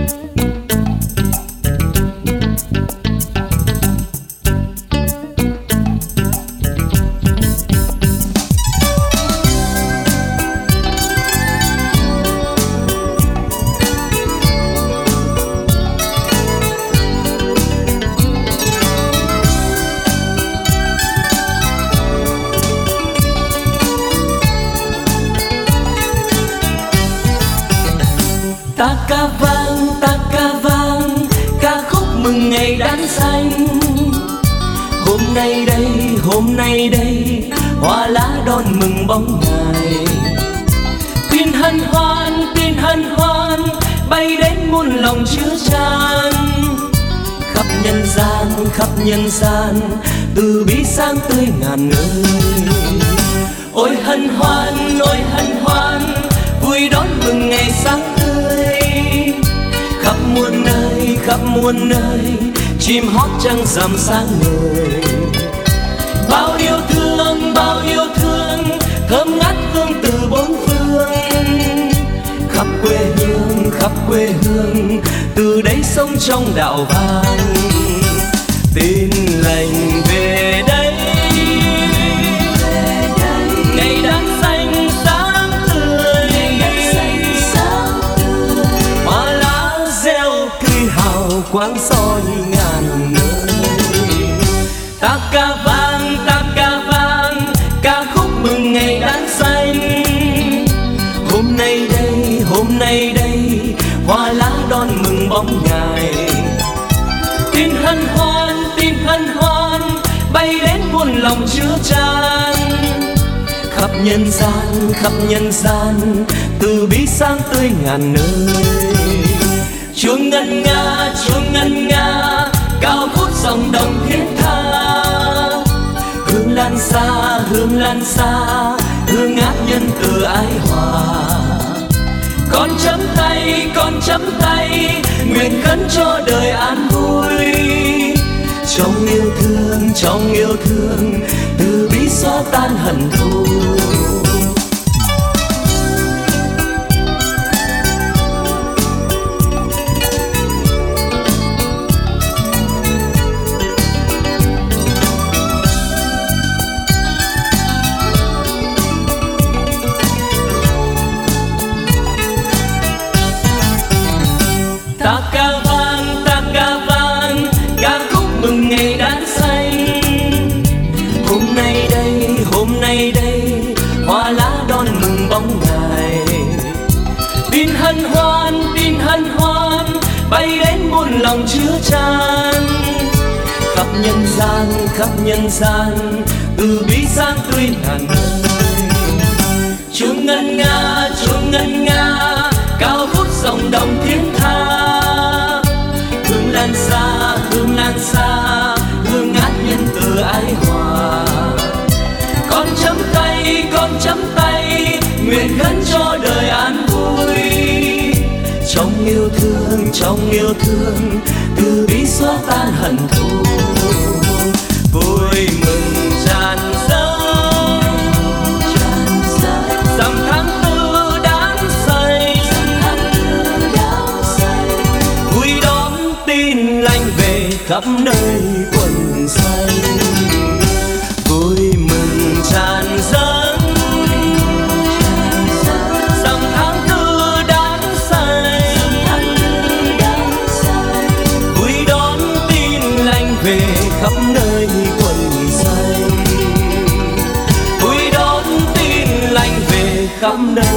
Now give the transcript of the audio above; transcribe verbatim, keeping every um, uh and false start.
Ta ca vang, ta ca vang, ca khúc mừng ngày đán xanh. Hôm nay đây, hôm nay đây, hoa lá đón mừng bóng ngày. Tin hân hoan, tin hân hoan, bay đến muôn lòng chứa chan. Khắp nhân gian, khắp nhân gian, từ bi sang tươi ngàn nơi. Ôi hân hoan, ôi hân hoan, vui đón mừng ngày sáng tươi. Khắp muôn nơi, khắp muôn nơi, chim hót trăng rằm sáng ngời. Bao yêu thương, bao yêu thương, thơm ngát hương từ bốn phương. Khắp quê hương, khắp quê hương, từ đấy sống trong đạo vàng. Tin lành về đây, ngày đán xanh sáng tươi. Hoa lá reo tươi hào quang soi ngàn nơi. Ta ca vang, ta ca vang, ca khúc mừng ngày đán xanh. Hôm nay đây, hôm nay đây, hoa lá đón mừng bóng ngày. Tin hân hoan, tin hân hoan, bay đến muôn lòng chứa chan. Khắp nhân gian, khắp nhân gian, từ bi sáng tươi ngàn nơi. Chuông ngân nga, chuông ngân nga, cao vút dòng đồng thiết tha. Hương lan xa, hương lan xa, hương ngát nhân từ ái hòa. Con chấm tay, con chấm tay, nguyện khấn cho đời an vui. Trong yêu thương, trong yêu thương, từ bi xóa tan hận thù. Ta ca vang, ta ca vang, ca khúc mừng ngày đán xanh. Hôm nay đây, hôm nay đây, hoa lá đón mừng bóng ngày. Tin hân hoan, tin hân hoan, bay đến muôn lòng chứa chan. Khắp nhân gian, khắp nhân gian, từ bi sáng tươi ngàn nơi. Chuông ngân nga, chuông ngân nga, cao vút dòng đồng thiên tha. Hương lan xa, hương lan xa, hương ngát nhân từ ái hòa. Con chấm tay, con chấm tay, nguyện khấn cho đời an vui. Trong yêu thương, trong yêu thương, từ bi xóa tan hận thù. Vui mừng tràn dâng, dằm tháng tư đán xanh. Vui đón tin lành về khắp nơi quần xanh. Vui mừng tràn dâng, dằm tháng tư đán xanh. Vui đón tin lành về khắp nơi quần xanh. Vui đón tin lành về khắp nơi